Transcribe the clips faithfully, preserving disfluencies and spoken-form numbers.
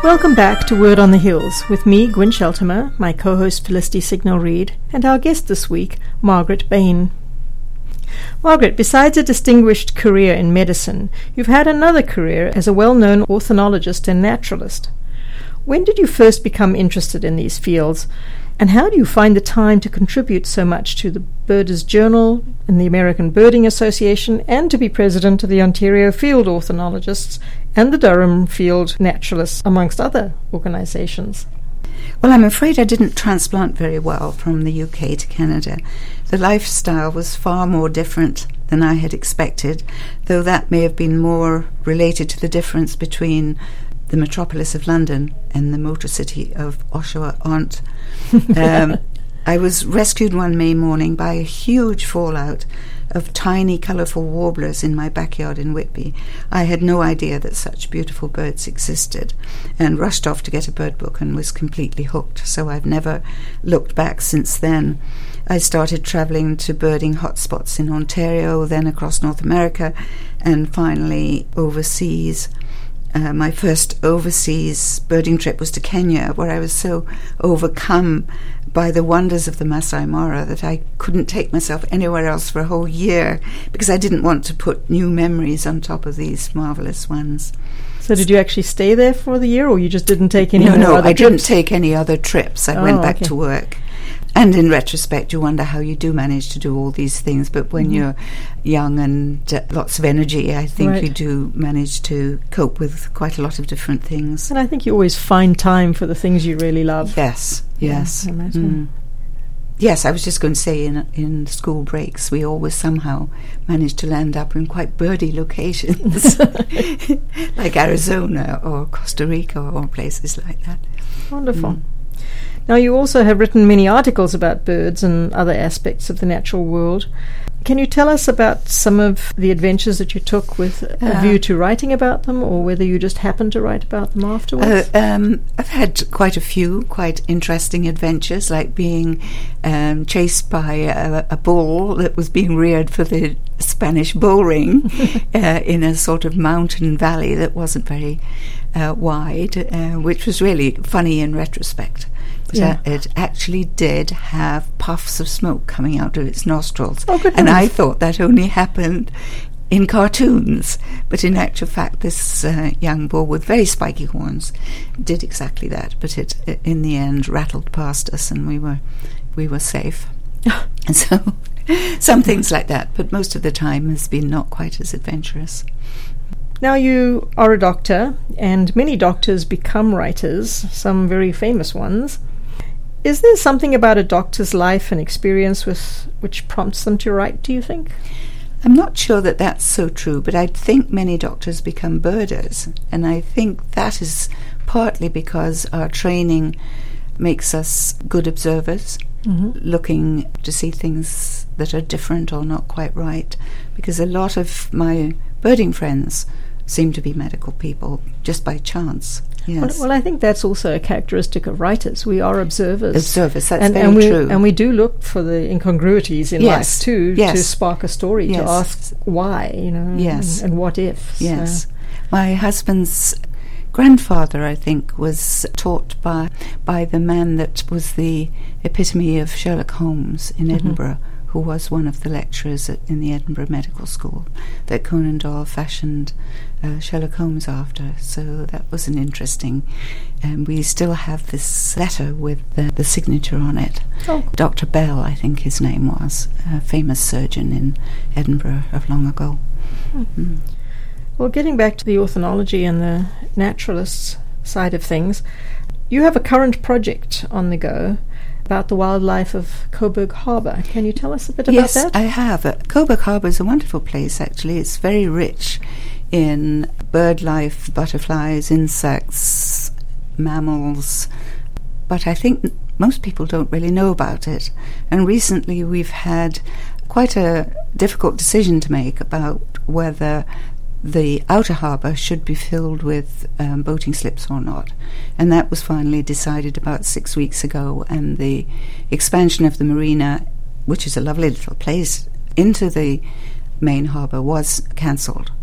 Welcome back to Word on the Hills with me, Gwyn Sheltimer, my co-host Felicity Signal-Reid, and our guest this week, Margaret Bain. Margaret, besides a distinguished career in medicine, you've had another career as a well-known ornithologist and naturalist. When did you first become interested in these fields, and how do you find the time to contribute so much to the Birders' Journal and the American Birding Association, and to be president of the Ontario Field Ornithologists and the Durham Field Naturalists, amongst other organizations? Well, I'm afraid I didn't transplant very well from the U K to Canada. The lifestyle was far more different than I had expected, though that may have been more related to the difference between the metropolis of London and the motor city of Oshawa-ont. Um, I was rescued one May morning by a huge fallout of tiny, colourful warblers in my backyard in Whitby. I had no idea that such beautiful birds existed, and rushed off to get a bird book and was completely hooked, so I've never looked back since then. I started travelling to birding hotspots in Ontario, then across North America, and finally overseas. Uh, my first overseas birding trip was to Kenya, where I was so overcome by the wonders of the Masai Mara that I couldn't take myself anywhere else for a whole year, because I didn't want to put new memories on top of these marvellous ones. So did you actually stay there for the year, or you just didn't take any no, more no, other I trips? didn't take any other trips. I Oh, went back okay. to work. And in retrospect, you wonder how you do manage to do all these things. But when Mhm. you're young and uh, lots of energy, I think Right. you do manage to cope with quite a lot of different things. And I think you always find time for the things you really love. Yes, yes. Yeah, I imagine. Mm. Yes, I was just going to say in in school breaks, we always somehow managed to land up in quite birdy locations, like Arizona or Costa Rica or places like that. Wonderful. Mm. Now, you also have written many articles about birds and other aspects of the natural world. Can you tell us about some of the adventures that you took with a Uh, view to writing about them, or whether you just happened to write about them afterwards? Uh, um, I've had quite a few quite interesting adventures, like being um, chased by a, a bull that was being reared for the Spanish bull ring uh, in a sort of mountain valley that wasn't very uh, wide, uh, which was really funny in retrospect. But Yeah. uh, it actually did have puffs of smoke coming out of its nostrils. Oh, good and I heavens. thought that only happened in cartoons, but in actual fact this uh, young bull with very spiky horns did exactly that, but it, it in the end rattled past us and we were we were safe. And so some things like that, but most of the time has been not quite as adventurous. Now, you are a doctor, and many doctors become writers, some very famous ones. Is there something about a doctor's life and experience with which prompts them to write, do you think? I'm not sure that that's so true, but I think many doctors become birders, and I think that is partly because our training makes us good observers, Mm-hmm. looking to see things that are different or not quite right, because a lot of my birding friends seem to be medical people just by chance. Yes. Well, well, I think that's also a characteristic of writers. We are observers. Observers, that's and, very and we, true. And we do look for the incongruities in Yes, life too, yes. to spark a story, Yes. to ask why, you know, Yes. and, and what if. Yes. So, My husband's grandfather, I think, was taught by by the man that was the epitome of Sherlock Holmes in Mhm. Edinburgh, who was one of the lecturers at, in the Edinburgh Medical School that Conan Doyle fashioned uh, Sherlock Holmes after. So that was an interesting, and we still have this letter with the, the signature on it. Oh. Doctor Bell, I think his name was, a famous surgeon in Edinburgh of long ago. Hmm. Mm. Well, getting back to the ornithology and the naturalists side of things, you have a current project on the go about the wildlife of Coburg Harbour. Can you tell us a bit Yes, about that? I have. Uh, Coburg Harbour is a wonderful place, actually. It's very rich in bird life, butterflies, insects, mammals, but I think n- most people don't really know about it. And recently we've had quite a difficult decision to make about whether the outer harbour should be filled with um, boating slips or not. And that was finally decided about six weeks ago, and the expansion of the marina, which is a lovely little place, into the main harbour was cancelled.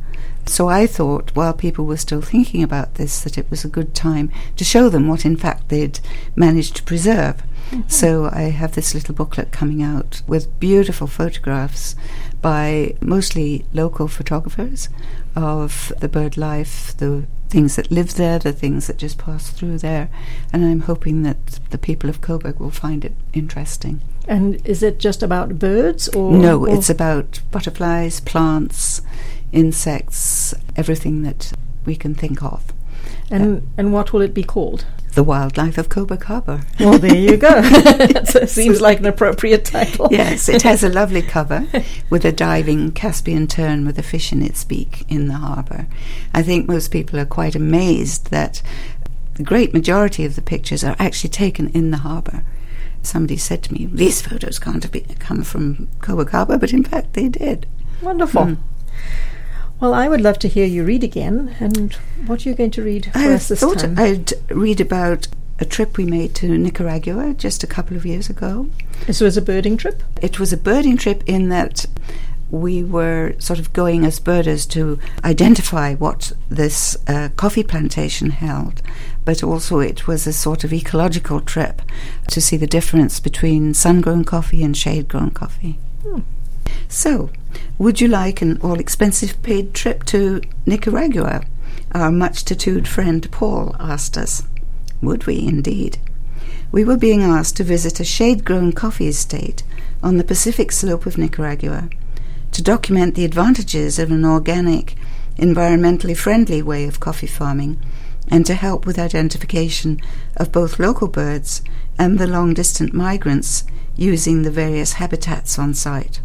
So I thought, while people were still thinking about this, that it was a good time to show them what in fact they'd managed to preserve. Mm-hmm. So I have this little booklet coming out with beautiful photographs by mostly local photographers of the bird life, the things that live there, the things that just pass through there, and I'm hoping that the people of Coburg will find it interesting. And is it just about birds? or No, or it's about butterflies, plants, insects, everything that we can think of. And uh, and what will it be called? The Wildlife of Coburg Harbour. Well, there you go. It seems like an appropriate title. Yes, it has a lovely cover with a diving Caspian tern with a fish in its beak in the harbour. I think most people are quite amazed that the great majority of the pictures are actually taken in the harbour. Somebody said to me, these photos can't have been, come from Coburg Harbour, but in fact they did. Wonderful. Mm. Well, I would love to hear you read again. And what are you going to read for I us this thought time? I'd read about a trip we made to Nicaragua just a couple of years ago. This was a birding trip? It was a birding trip in that we were sort of going as birders to identify what this uh, coffee plantation held, but also it was a sort of ecological trip to see the difference between sun-grown coffee and shade-grown coffee. Hmm. So, would you like an all-expensive paid trip to Nicaragua? Our much-tattooed friend Paul asked us. Would we, indeed? We were being asked to visit a shade-grown coffee estate on the Pacific slope of Nicaragua to document the advantages of an organic, environmentally friendly way of coffee farming and to help with identification of both local birds and the long-distant migrants using the various habitats on site.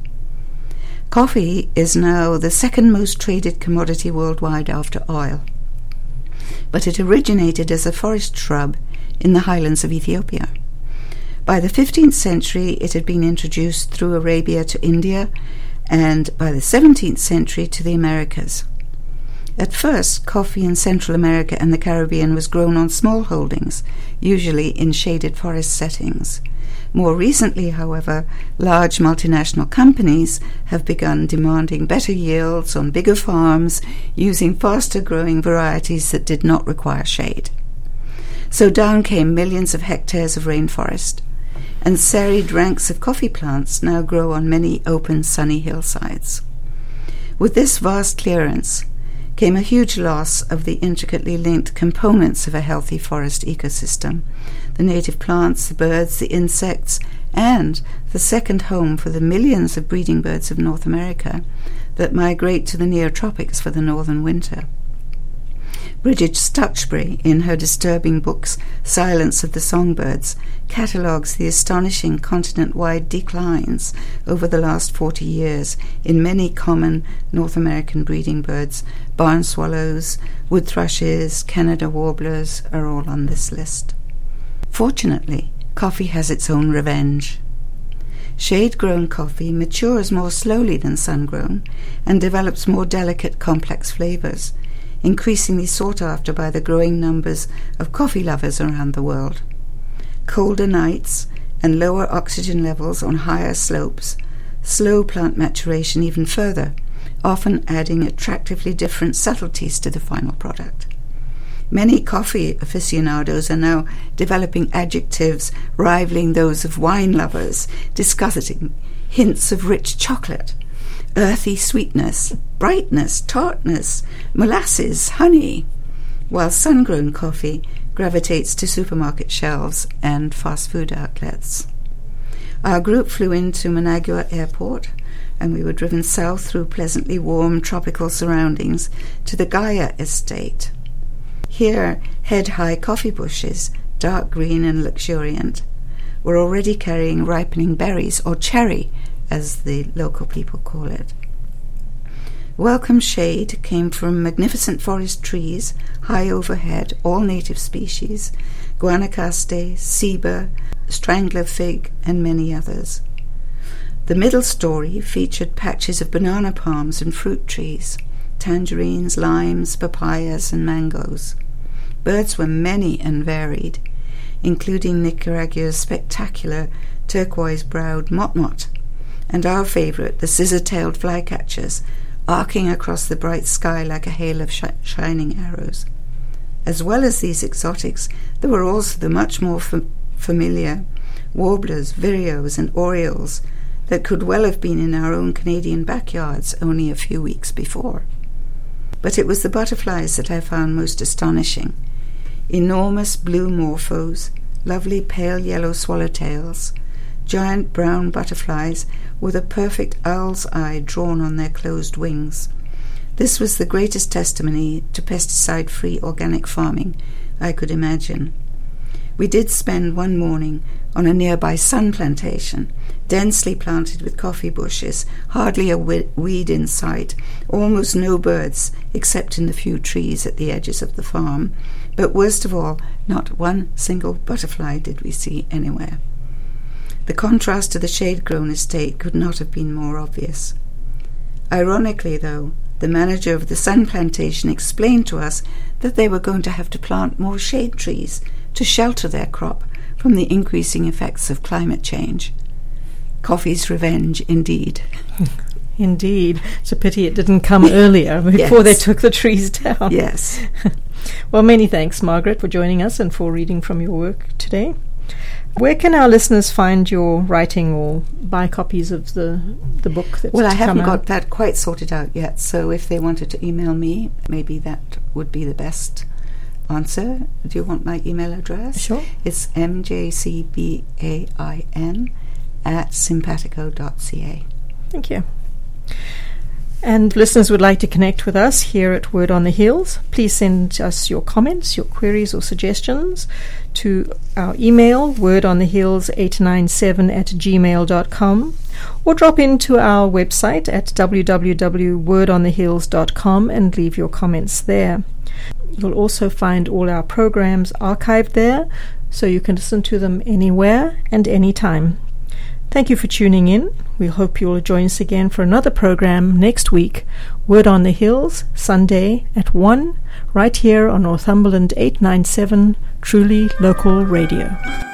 Coffee is now the second most traded commodity worldwide after oil, but it originated as a forest shrub in the highlands of Ethiopia. By the fifteenth century, it had been introduced through Arabia to India, and by the seventeenth century to the Americas. At first, coffee in Central America and the Caribbean was grown on small holdings, usually in shaded forest settings. More recently, however, large multinational companies have begun demanding better yields on bigger farms using faster-growing varieties that did not require shade. So down came millions of hectares of rainforest, and serried ranks of coffee plants now grow on many open, sunny hillsides. With this vast clearance came a huge loss of the intricately linked components of a healthy forest ecosystem, the native plants, the birds, the insects, and the second home for the millions of breeding birds of North America that migrate to the near tropics for the northern winter. Bridget Stutchbury, in her disturbing books Silence of the Songbirds, catalogues the astonishing continent-wide declines over the last forty years in many common North American breeding birds. Barn swallows, wood thrushes, Canada warblers are all on this list. Fortunately, coffee has its own revenge. Shade-grown coffee matures more slowly than sun-grown and develops more delicate, complex flavors, increasingly sought after by the growing numbers of coffee lovers around the world. Colder nights and lower oxygen levels on higher slopes slow plant maturation even further, often adding attractively different subtleties to the final product. Many coffee aficionados are now developing adjectives rivaling those of wine lovers, discussing hints of rich chocolate, earthy sweetness, brightness, tartness, molasses, honey, while sun-grown coffee gravitates to supermarket shelves and fast food outlets. Our group flew into Managua Airport, and we were driven south through pleasantly warm tropical surroundings to the Gaia Estate. Here, head-high coffee bushes, dark green and luxuriant, were already carrying ripening berries, or cherry, as the local people call it. Welcome shade came from magnificent forest trees, high overhead, all native species, Guanacaste, ceiba, strangler fig, and many others. The middle story featured patches of banana palms and fruit trees, tangerines, limes, papayas, and mangoes. Birds were many and varied, including Nicaragua's spectacular turquoise-browed motmot, and our favourite, the scissor-tailed flycatchers, arcing across the bright sky like a hail of sh- shining arrows. As well as these exotics, there were also the much more f- familiar warblers, vireos and orioles that could well have been in our own Canadian backyards only a few weeks before. But it was the butterflies that I found most astonishing. Enormous blue morphos, lovely pale yellow swallowtails, giant brown butterflies with a perfect owl's eye drawn on their closed wings. This was the greatest testimony to pesticide-free organic farming I could imagine. We did spend one morning on a nearby sun plantation, densely planted with coffee bushes, hardly a weed in sight, almost no birds except in the few trees at the edges of the farm, but worst of all, not one single butterfly did we see anywhere. The contrast to the shade-grown estate could not have been more obvious. Ironically, though, the manager of the sun plantation explained to us that they were going to have to plant more shade trees to shelter their crop from the increasing effects of climate change. Coffee's revenge, indeed. Indeed. It's a pity it didn't come earlier, before yes. they took the trees down. Yes. Well, many thanks, Margaret, for joining us and for reading from your work today. Where can our listeners find your writing or buy copies of the the book that's Well, I haven't come got out? that quite sorted out yet, so if they wanted to email me, maybe that would be the best answer. Do you want my email address? Sure. It's m j c b a i n at simpatico dot c a. Thank you. And listeners would like to connect with us here at Word on the Hills, please send us your comments, your queries or suggestions to our email, wordonthehills eight nine seven at gmail dot com, or drop into our website at w w w dot word on the hills dot com and leave your comments there. You'll also find all our programs archived there, so you can listen to them anywhere and anytime. Thank you for tuning in. We hope you'll join us again for another program next week, Word on the Hills, Sunday at one, right here on Northumberland eight ninety-seven, truly local radio.